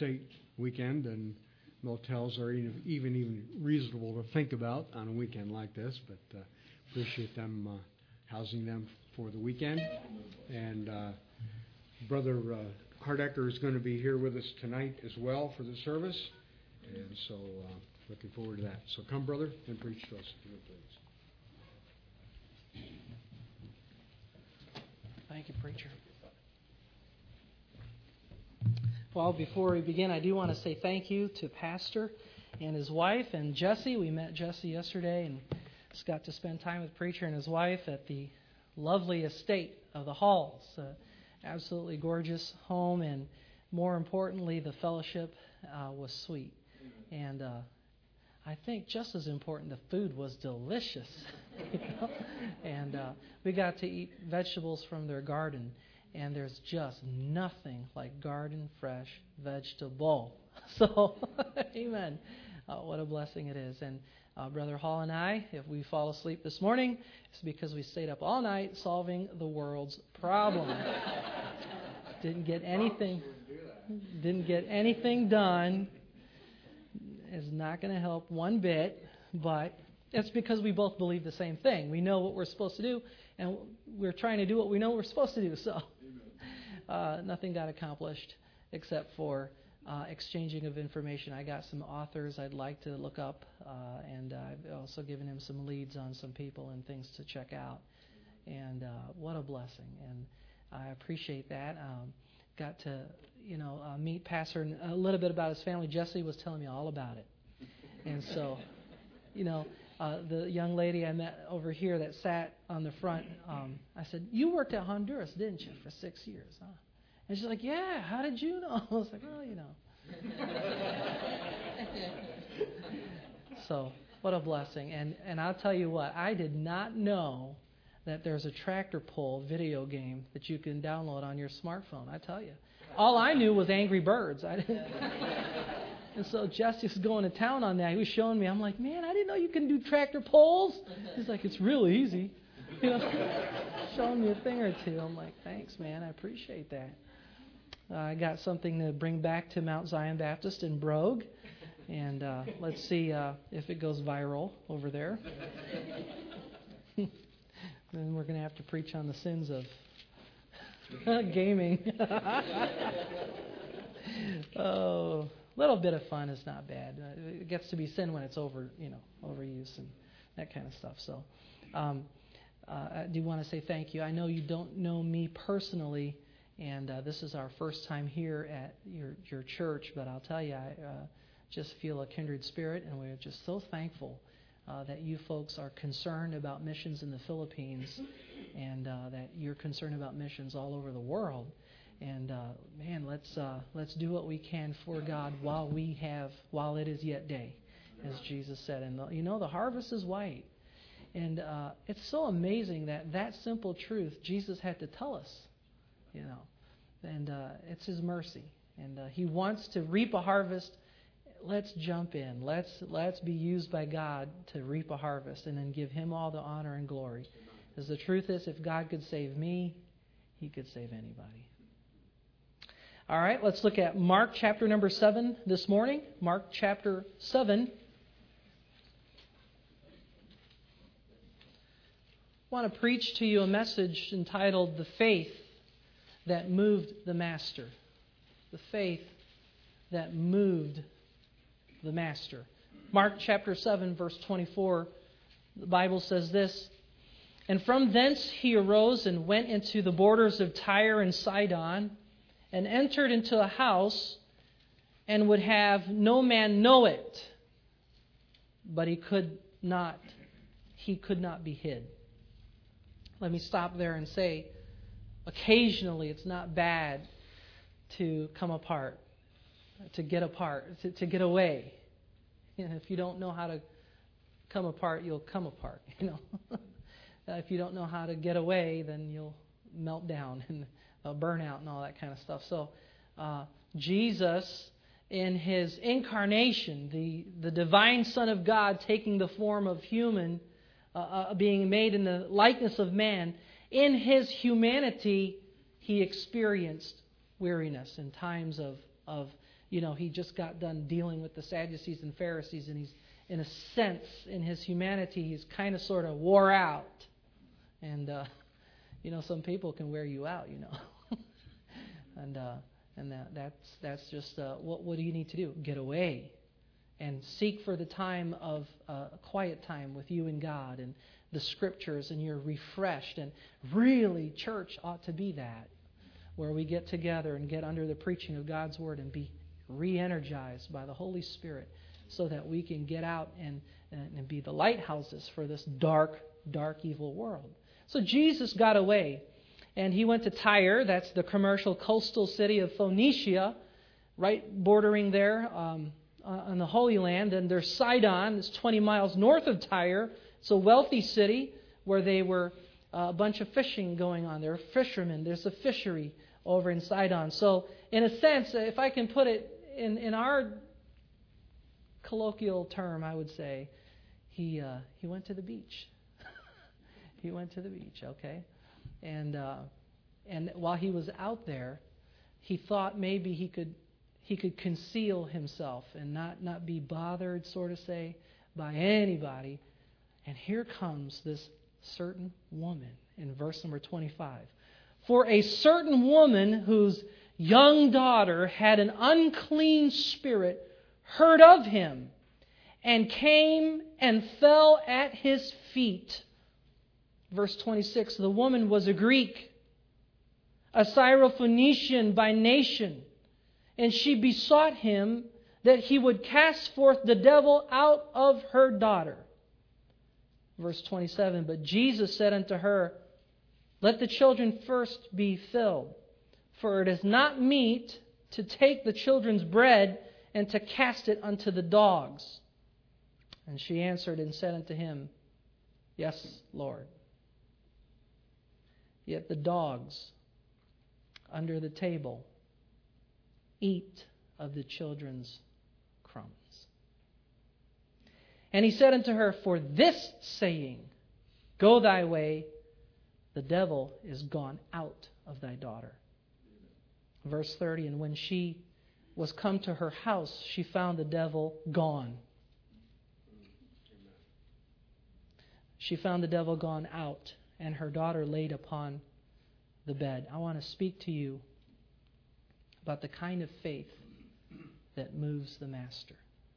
state weekend, and motels are even reasonable to think about on a weekend like this, but appreciate them housing them for the weekend. And Brother Hardecker is going to be here with us tonight as well for the service, and so looking forward to that. So come, brother, and preach to us, if you would, please. Thank you, preacher. Well, before we begin, I do want to say thank you to Pastor and his wife and Jesse. We met Jesse yesterday and just got to spend time with Preacher and his wife at the lovely estate of the Halls. Absolutely gorgeous home, and more importantly, the fellowship was sweet. And I think just as important, the food was delicious. And we got to eat vegetables from their garden. And there's just nothing like garden fresh vegetable. So, amen. What a blessing it is. And Brother Hall and I, if we fall asleep this morning, it's because we stayed up all night solving the world's problem. Didn't get anything done. It's not going to help one bit, but it's because we both believe the same thing. We know what we're supposed to do, and we're trying to do what we know we're supposed to do. So nothing got accomplished except for exchanging of information. I got some authors I'd like to look up, and I've also given him some leads on some people and things to check out. And what a blessing. And I appreciate that. Got to, meet Pastor and a little bit about his family. Jesse was telling me all about it. And so, the young lady I met over here that sat on the front, I said, "You worked at Honduras, didn't you, for 6 years, huh?" And she's like, "Yeah, how did you know?" I was like, "Well, So, what a blessing. And I'll tell you what, I did not know that there's a tractor pull video game that you can download on your smartphone. I tell you. All I knew was Angry Birds. I didn't. And so Jesse's going to town on that. He was showing me. I'm like, "Man, I didn't know you can do tractor pulls." He's like, "It's real easy." Showing me a thing or two. I'm like, "Thanks, man. I appreciate that." I got something to bring back to Mount Zion Baptist in Brogue. And let's see if it goes viral over there. Then we're going to have to preach on the sins of gaming. Oh, a little bit of fun is not bad. It gets to be sin when it's overuse and that kind of stuff. So I do want to say thank you. I know you don't know me personally, and this is our first time here at your church, but I'll tell you, I just feel a kindred spirit, and we're just so thankful that you folks are concerned about missions in the Philippines, and that you're concerned about missions all over the world. And man, let's do what we can for God while it is yet day, as Jesus said. And the harvest is white, and it's so amazing that simple truth Jesus had to tell us, And it's His mercy, and He wants to reap a harvest. Let's jump in. Let's be used by God to reap a harvest, and then give Him all the honor and glory. Because the truth is, if God could save me, He could save anybody. All right, let's look at Mark chapter number 7 this morning. Mark chapter 7. I want to preach to you a message entitled "The Faith That Moved the Master." The faith that moved the Master. Mark chapter 7, verse 24, the Bible says this: "And from thence he arose and went into the borders of Tyre and Sidon, and entered into a house, and would have no man know it, but he could not be hid." Let me stop there and say, occasionally it's not bad to come apart, to get away. If you don't know how to come apart, you'll come apart. If you don't know how to get away, then you'll melt down and burn out and all that kind of stuff. So Jesus, in His incarnation, the divine Son of God taking the form of human, being made in the likeness of man, in His humanity, He experienced weariness in times of he just got done dealing with the Sadducees and Pharisees, and he's, in a sense, in his humanity, he's kind of sort of wore out. And, some people can wear you out, and that's just, what do you need to do? Get away and seek for the time of a quiet time with you and God and the Scriptures, and you're refreshed. And really, church ought to be that, where we get together and get under the preaching of God's Word and be re-energized by the Holy Spirit, so that we can get out and be the lighthouses for this dark, evil world. So Jesus got away, and he went to Tyre. That's the commercial coastal city of Phoenicia, right bordering there on the Holy Land. And there's Sidon, it's 20 miles north of Tyre. It's a wealthy city where they were a bunch of fishing going on. There are fishermen. There's a fishery over in Sidon. So in a sense, if I can put it in our colloquial term, I would say he went to the beach. He went to the beach, okay? And while he was out there, he thought maybe he could conceal himself and not be bothered, sort of say, by anybody. And here comes this certain woman in verse number 25. For a certain woman whose young daughter had an unclean spirit heard of him, and came and fell at his feet. Verse 26, the woman was a Greek, a Syrophoenician by nation, and she besought him that he would cast forth the devil out of her daughter. Verse 27, but Jesus said unto her, let the children first be filled, for it is not meet to take the children's bread and to cast it unto the dogs. And she answered and said unto him, yes, Lord. Yet the dogs under the table eat of the children's crumbs. And he said unto her, for this saying, go thy way, the devil is gone out of thy daughter. Verse 30, and when she was come to her house, she found the devil gone. She found the devil gone out, and her daughter laid upon the bed. I want to speak to you about the kind of faith that moves the Master.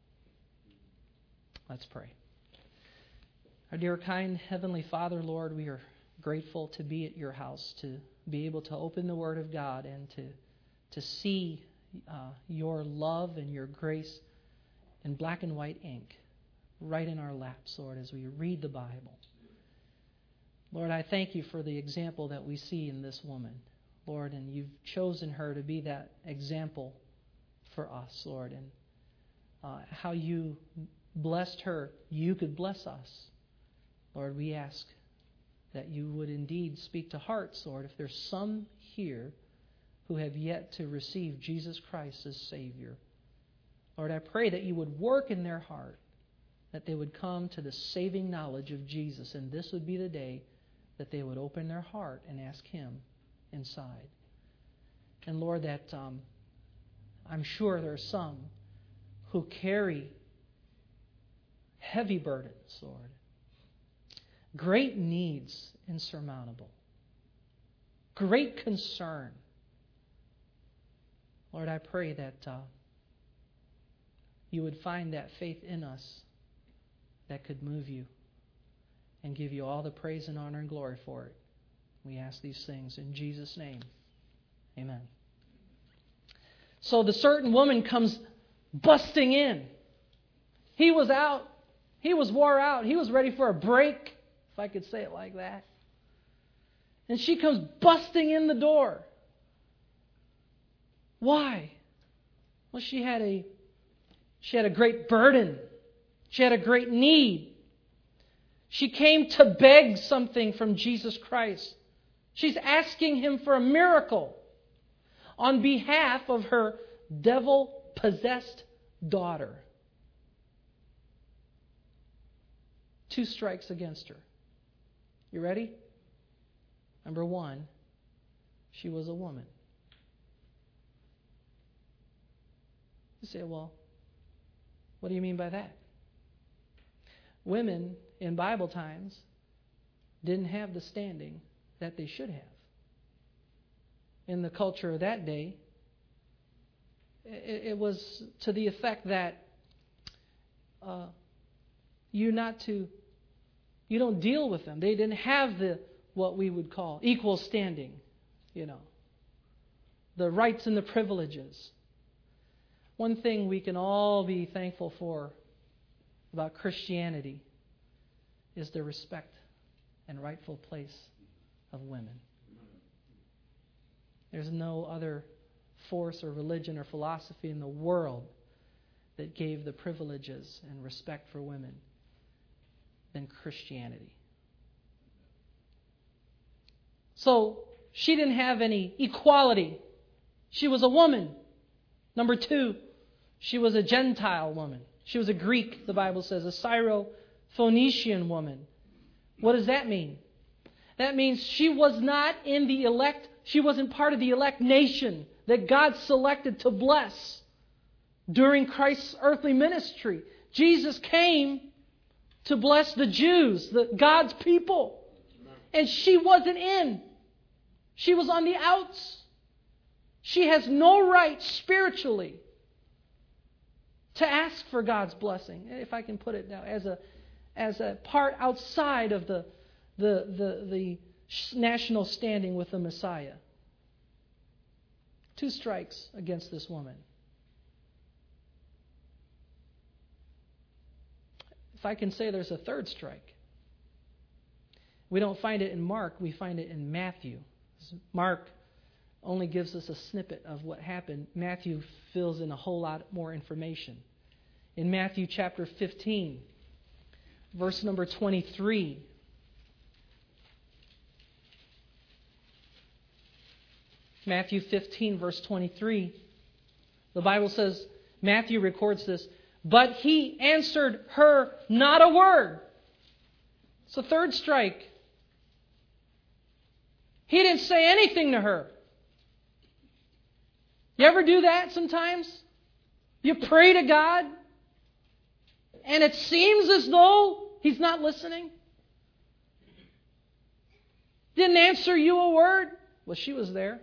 Let's pray. Our dear, kind Heavenly Father, Lord, we are grateful to be at your house, to be able to open the Word of God and to see your love and your grace in black and white ink right in our laps, Lord, as we read the Bible. Lord, I thank you for the example that we see in this woman, Lord, and you've chosen her to be that example for us, Lord, and how you blessed her, you could bless us. Lord, we ask that you would indeed speak to hearts, Lord, if there's some here who have yet to receive Jesus Christ as Savior. Lord, I pray that you would work in their heart, that they would come to the saving knowledge of Jesus, and this would be the day that they would open their heart and ask Him inside. And Lord, that I'm sure there are some who carry heavy burdens, Lord. Great needs insurmountable. Great concern. Lord, I pray that you would find that faith in us that could move you and give you all the praise and honor and glory for it. We ask these things in Jesus' name. Amen. So the certain woman comes busting in. He was out. He was wore out. He was ready for a break, if I could say it like that. And she comes busting in the door. Why? Well, she had a great burden. She had a great need. She came to beg something from Jesus Christ. She's asking Him for a miracle on behalf of her devil-possessed daughter. 2 strikes against her. You ready? Number 1, she was a woman. You say, well, what do you mean by that? Women in Bible times didn't have the standing that they should have. In the culture of that day, it was to the effect that you don't deal with them. They didn't have what we would call equal standing, the rights and the privileges. One thing we can all be thankful for about Christianity is the respect and rightful place of women. There's no other force or religion or philosophy in the world that gave the privileges and respect for women than Christianity. So she didn't have any equality. She was a woman. Number two, she was a Gentile woman. She was a Greek, the Bible says, a Syro-Phoenician woman. What does that mean? That means she was not in the elect. She wasn't part of the elect nation that God selected to bless during Christ's earthly ministry. Jesus came to bless the Jews, God's people. And she wasn't in. She was on the outs. She has no right spiritually to ask for God's blessing, if I can put it now, as a part outside of the national standing with the Messiah. 2 strikes against this woman. If I can say there's a third strike, we don't find it in Mark, we find it in Matthew. Mark only gives us a snippet of what happened. Matthew fills in a whole lot more information. In Matthew chapter 15, verse number 23, Matthew 15, verse 23, the Bible says, Matthew records this, but he answered her not a word. It's the third strike. He didn't say anything to her. You ever do that sometimes? You pray to God, and it seems as though He's not listening. Didn't answer you a word. Well, she was there.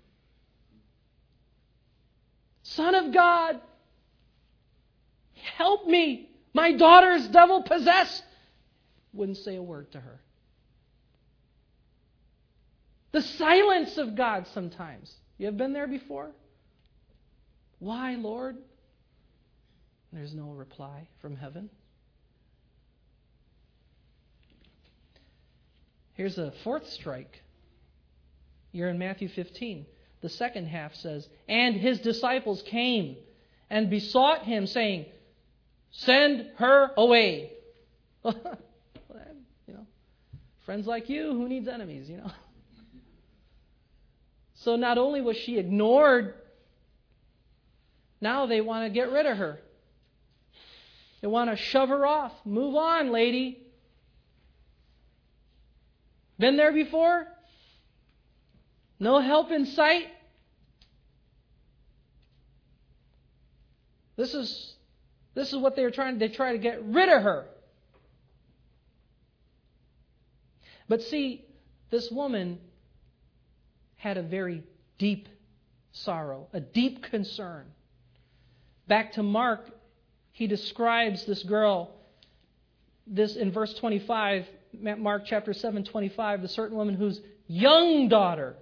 Son of God, help me. My daughter is devil possessed. Wouldn't say a word to her. The silence of God sometimes. You have been there before? Why, Lord? There's no reply from heaven. Here's a fourth strike. You're in Matthew 15. The second half says, and his disciples came and besought him, saying, send her away. Friends like you, who needs enemies, So not only was she ignored, now they want to get rid of her. They want to shove her off. Move on, lady. Been there before? No help in sight? This is what they try to get rid of her. But see, this woman had a very deep sorrow, a deep concern. Back to Mark, he describes this girl, this in verse 25, Mark chapter 7, 25, the certain woman whose young daughter.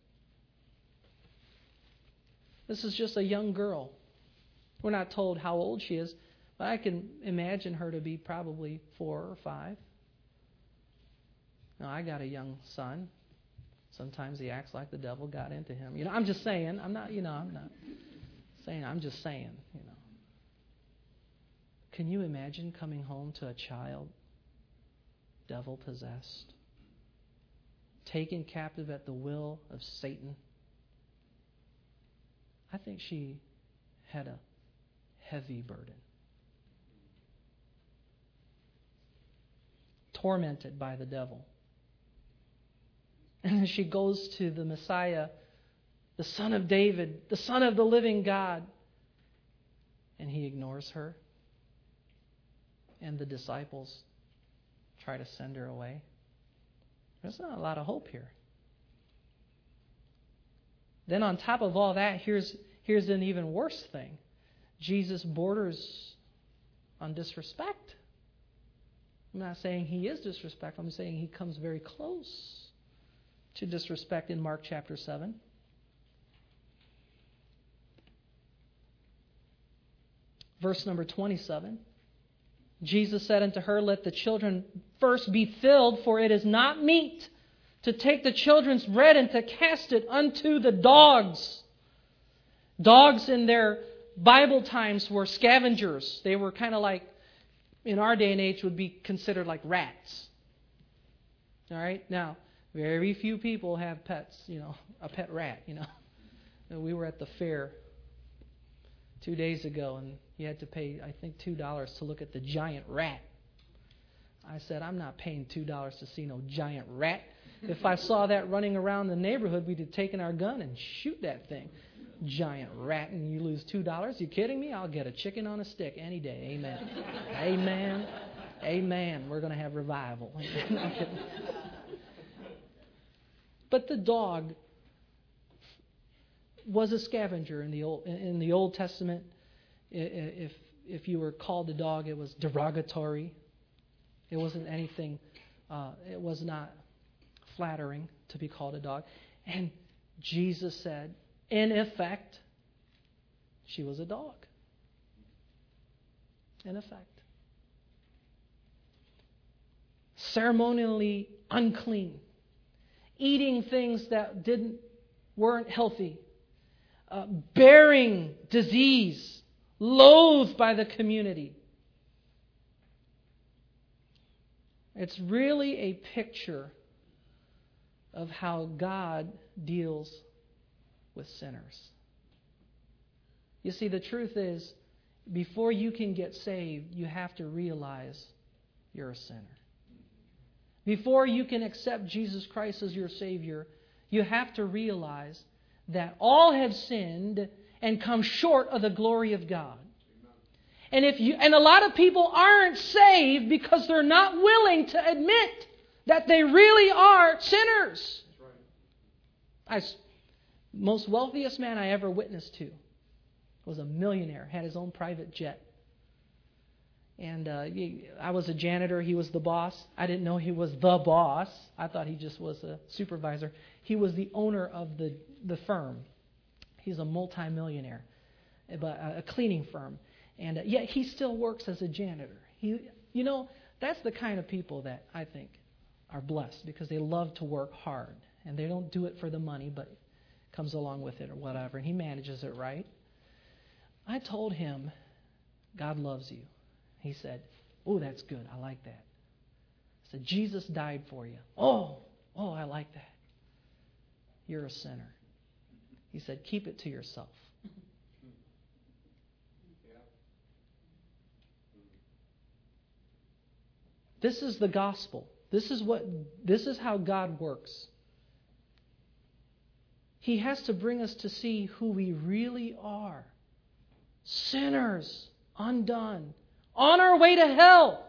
This is just a young girl. We're not told how old she is, but I can imagine her to be probably 4 or 5. Now, I got a young son. Sometimes he acts like the devil got into him. I'm just saying. I'm not saying. I'm just saying. Can you imagine coming home to a child devil possessed, taken captive at the will of Satan? I think she had a heavy burden. Tormented by the devil. And she goes to the Messiah, the Son of David, the Son of the living God. and he ignores her. And the disciples try to send her away. There's not a lot of hope here. Then on top of all that, here's an even worse thing. Jesus borders on disrespect. I'm not saying he is disrespectful. I'm saying he comes very close to disrespect in Mark chapter 7. Verse number 27. Jesus said unto her, Let the children first be filled, for it is not meet to take the children's bread and to cast it unto the dogs. Dogs in their Bible times were scavengers. They were kind of like, in our day and age, would be considered like rats. All right? Now, very few people have pets, a pet rat, And we were at the fair 2 days ago, and you had to pay, I think, $2 to look at the giant rat. I said, I'm not paying $2 to see no giant rat. If I saw that running around the neighborhood, we'd have taken our gun and shoot that thing. Giant rat, and you lose $2? You kidding me? I'll get a chicken on a stick any day. Amen. Amen. Amen. We're going to have revival. But the dog was a scavenger in the Old Testament. If you were called a dog, it was derogatory. It wasn't anything. It was not flattering to be called a dog. And Jesus said, in effect, she was a dog. In effect. Ceremonially unclean. Eating things that weren't healthy. Bearing disease. Loathed by the community. It's really a picture of how God deals with sinners. You see, the truth is, before you can get saved, you have to realize you're a sinner. Before you can accept Jesus Christ as your Savior, you have to realize that all have sinned and come short of the glory of God. And a lot of people aren't saved because they're not willing to admit that they really are sinners. Most wealthiest man I ever witnessed to was a millionaire, had his own private jet. And I was a janitor, he was the boss. I didn't know he was the boss. I thought he just was a supervisor. He was the owner of the firm. He's a multimillionaire, but a cleaning firm. And yet he still works as a janitor. That's the kind of people that I think are blessed because they love to work hard. And they don't do it for the money, but it comes along with it or whatever. And he manages it right. I told him, God loves you. He said, oh, that's good. I like that. I said, Jesus died for you. Oh, I like that. You're a sinner. He said, keep it to yourself. This is the gospel. This is how God works. He has to bring us to see who we really are. Sinners, undone, on our way to hell.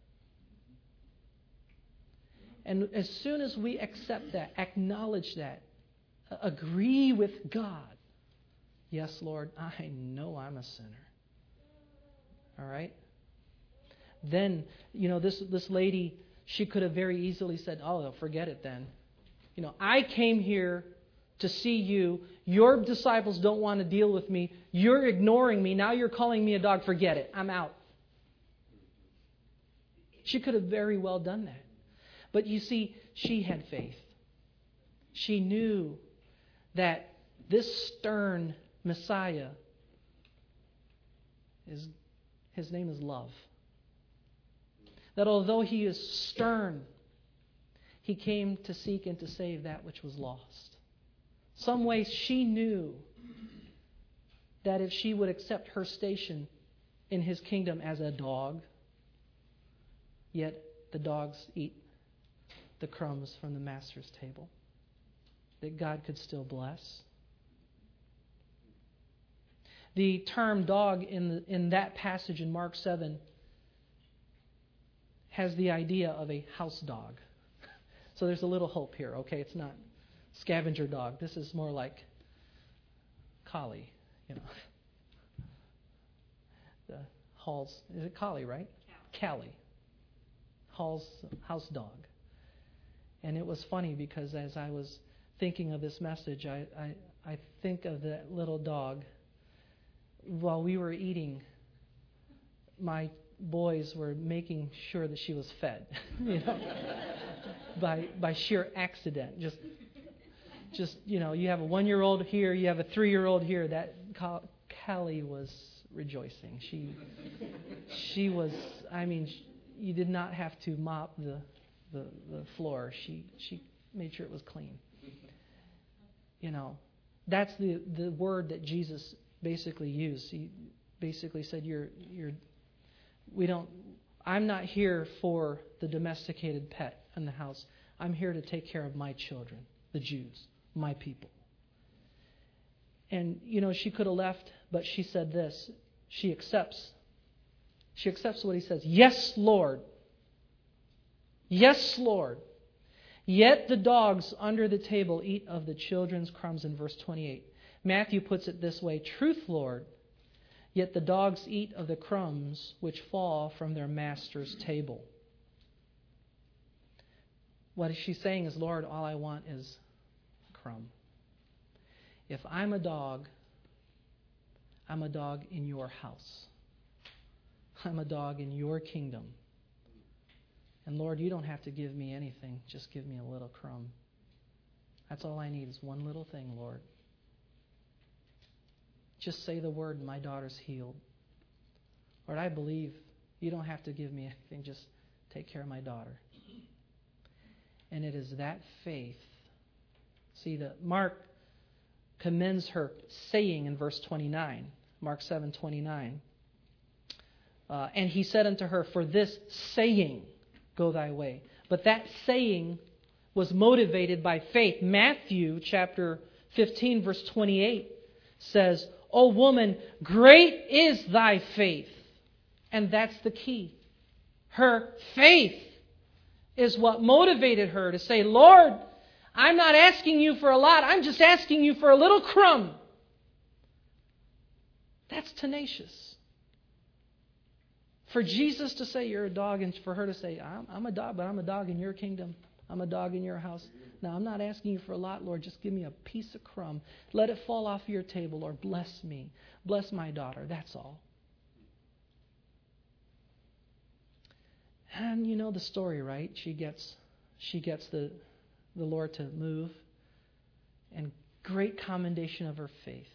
And as soon as we accept that, acknowledge that, agree with God, yes, Lord, I know I'm a sinner. All right? Then, this lady, she could have very easily said, oh, forget it then. I came here to see you. Your disciples don't want to deal with me. You're ignoring me. Now you're calling me a dog. Forget it. I'm out. She could have very well done that. But you see, she had faith. She knew that this stern Messiah, his name is love. That although he is stern, he came to seek and to save that which was lost. Some way she knew that if she would accept her station in his kingdom as a dog, yet the dogs eat the crumbs from the master's table, that God could still bless. The term dog in that passage in Mark 7 has the idea of a house dog. So there's a little hope here, okay? It's not scavenger dog. This is more like collie, you know. The Hall's, is it collie, right? Callie. Hall's house dog. And it was funny because as I was thinking of this message, I think of that little dog. While we were eating, my boys were making sure that she was fed, you know, by sheer accident. Just you know, you have a 1-year-old here, you have a 3-year-old here. That Callie was rejoicing. She was. I mean, you did not have to mop the floor. She made sure it was clean. You know, that's the word that Jesus basically used. He basically said, I'm not here for the domesticated pet in the house. I'm here to take care of my children, the Jews, my people. And, you know, she could have left, but she said this. She accepts what he says. Yes, Lord. Yes, Lord. Yet the dogs under the table eat of the children's crumbs in verse 28. Matthew puts it this way, truth, Lord, yet the dogs eat of the crumbs which fall from their master's table. What she's saying is, Lord, all I want is a crumb. If I'm a dog in your house. I'm a dog in your kingdom. And Lord, you don't have to give me anything. Just give me a little crumb. That's all I need is one little thing, Lord. Just say the word and my daughter's healed. Lord, I believe you don't have to give me anything. Just take care of my daughter. And it is that faith. See, Mark commends her saying in verse 29, Mark 7:29. And he said unto her, for this saying, go thy way. But that saying was motivated by faith. Matthew chapter 15, verse 28 says, O woman, great is thy faith. And that's the key. Her faith is what motivated her to say, Lord, I'm not asking you for a lot. I'm just asking you for a little crumb. That's tenacious. For Jesus to say you're a dog and for her to say, I'm a dog, but I'm a dog in your kingdom. I'm a dog in your house. Now, I'm not asking you for a lot, Lord. Just give me a piece of crumb. Let it fall off your table, or bless me. Bless my daughter. That's all. And you know the story, right? She gets the Lord to move. And great commendation of her faith.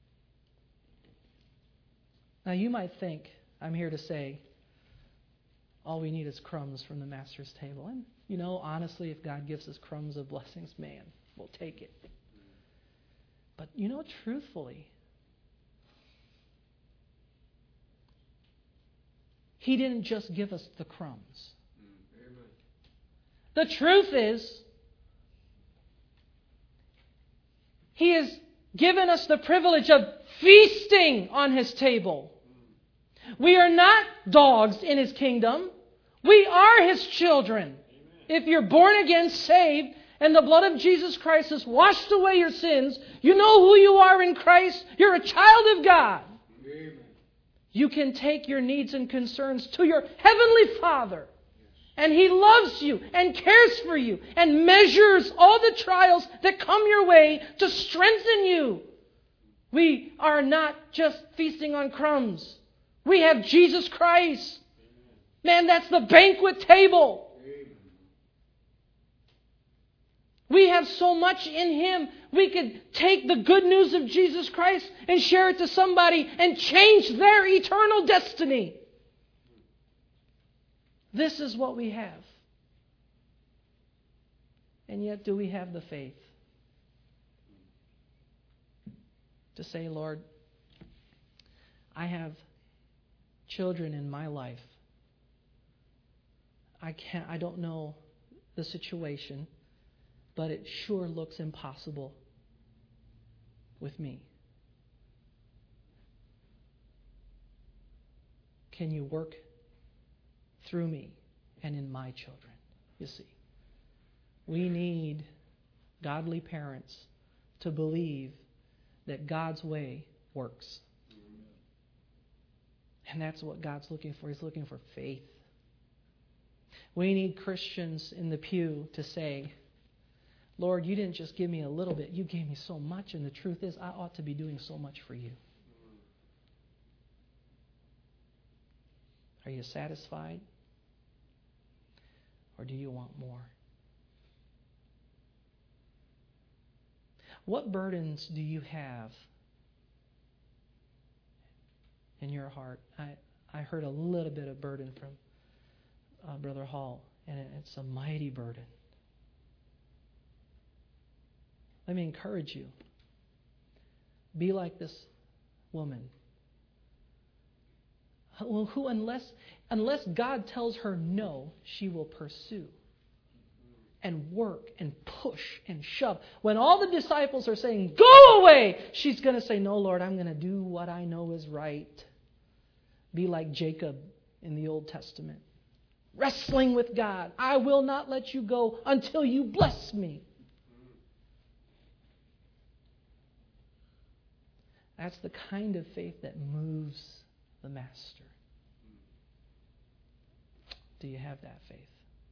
Now, you might think, I'm here to say, all we need is crumbs from the Master's table. And, you know, honestly, if God gives us crumbs of blessings, man, we'll take it. But, you know, truthfully, He didn't just give us the crumbs. Amen. The truth is, He has given us the privilege of feasting on His table. We are not dogs in His kingdom. We are His children. Amen. If you're born again, saved, and the blood of Jesus Christ has washed away your sins, you know who you are in Christ. You're a child of God. Amen. You can take your needs and concerns to your Heavenly Father. And He loves you and cares for you and measures all the trials that come your way to strengthen you. We are not just feasting on crumbs. We have Jesus Christ. Man, that's the banquet table. We have so much in Him. We could take the good news of Jesus Christ and share it to somebody and change their eternal destiny. This is what we have. And yet, do we have the faith to say, Lord, I have children in my life. I don't know the situation, but it sure looks impossible with me. can you work through me and in my children? You see, we need godly parents to believe that God's way works. And that's what God's looking for. He's looking for faith. We need Christians in the pew to say, Lord, you didn't just give me a little bit. You gave me so much. And the truth is, I ought to be doing so much for you. Are you satisfied? Or do you want more? What burdens do you have in your heart? I heard a little bit of burden from Brother Hall, and it's a mighty burden. Let me encourage you. Be like this woman, who unless God tells her no, she will pursue and work and push and shove. When all the disciples are saying, go away, she's going to say, no, Lord, I'm going to do what I know is right. Be like Jacob in the Old Testament, wrestling with God. I will not let you go until you bless me. That's the kind of faith that moves the Master. Do you have that faith?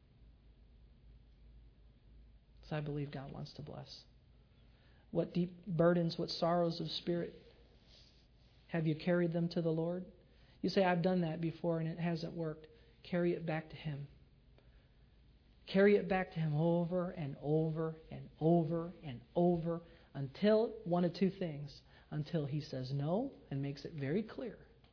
Because I believe God wants to bless. What deep burdens, what sorrows of spirit have you carried them to the Lord? You say, I've done that before and it hasn't worked. Carry it back to Him. Carry it back to Him over and over and over and over until one of two things. Until He says no and makes it very clear.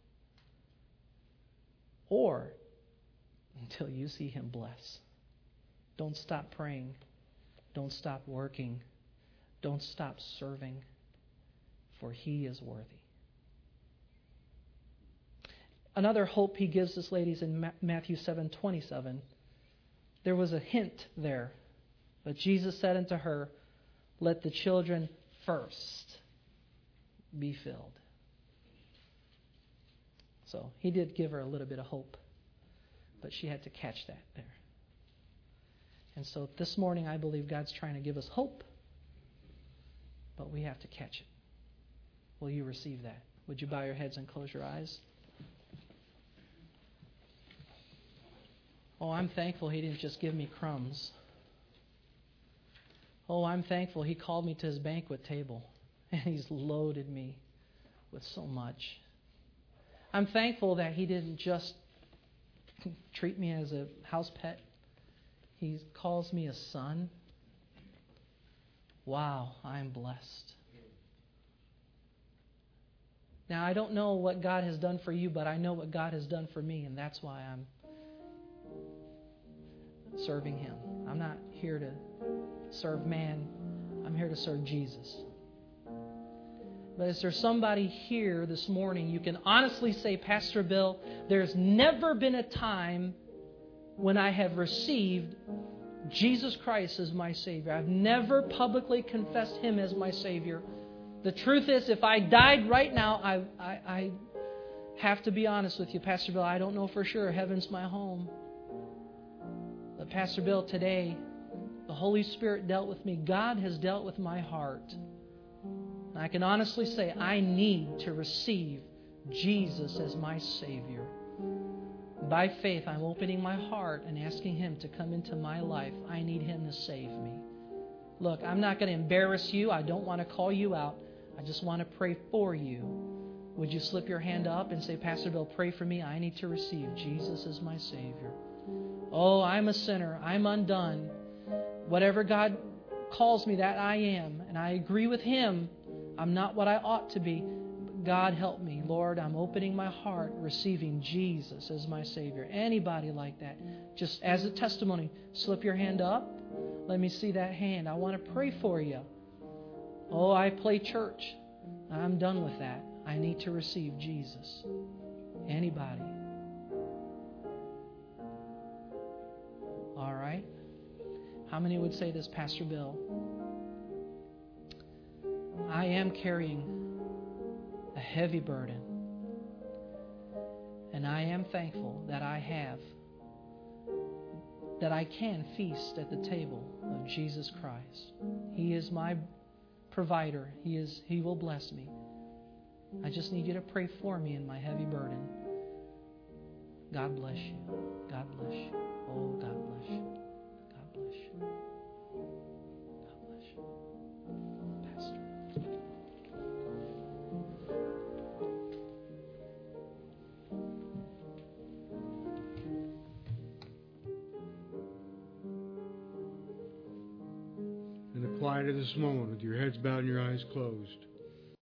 Or until you see Him bless. Don't stop praying. Don't stop working. Don't stop serving. For He is worthy. Another hope He gives us, ladies, in Matthew 7:27. There was a hint there. But Jesus said unto her, let the children first be filled. So He did give her a little bit of hope, but she had to catch that there. And so this morning I believe God's trying to give us hope, but we have to catch it. Will you receive that? Would you bow your heads and close your eyes? Oh, I'm thankful He didn't just give me crumbs. Oh, I'm thankful He called me to His banquet table. And He's loaded me with so much. I'm thankful that He didn't just treat me as a house pet. He calls me a son. Wow, I'm blessed. Now, I don't know what God has done for you, but I know what God has done for me, and that's why I'm serving Him. I'm not here to serve man. I'm here to serve Jesus. But is there somebody here this morning you can honestly say, Pastor Bill, there's never been a time when I have received Jesus Christ as my Savior. I've never publicly confessed Him as my Savior. The truth is, if I died right now, I have to be honest with you, Pastor Bill, I don't know for sure. Heaven's my home. But Pastor Bill, today, the Holy Spirit dealt with me. God has dealt with my heart. And I can honestly say I need to receive Jesus as my Savior. By faith, I'm opening my heart and asking Him to come into my life. I need Him to save me. Look, I'm not going to embarrass you. I don't want to call you out. I just want to pray for you. Would you slip your hand up and say, Pastor Bill, pray for me. I need to receive Jesus as my Savior. Oh, I'm a sinner. I'm undone. Whatever God calls me, that I am. And I agree with Him. I'm not what I ought to be. God help me. Lord, I'm opening my heart, receiving Jesus as my Savior. Anybody like that, just as a testimony, slip your hand up. Let me see that hand. I want to pray for you. Oh, I play church. I'm done with that. I need to receive Jesus. Anybody? All right. How many would say this, Pastor Bill? I am carrying a heavy burden. And I am thankful that I can feast at the table of Jesus Christ. He is my provider. He will bless me. I just need you to pray for me in my heavy burden. God bless you. God bless you. Oh, God bless you. God bless you. God bless you. Pastor. In the quiet of this moment, with your heads bowed and your eyes closed,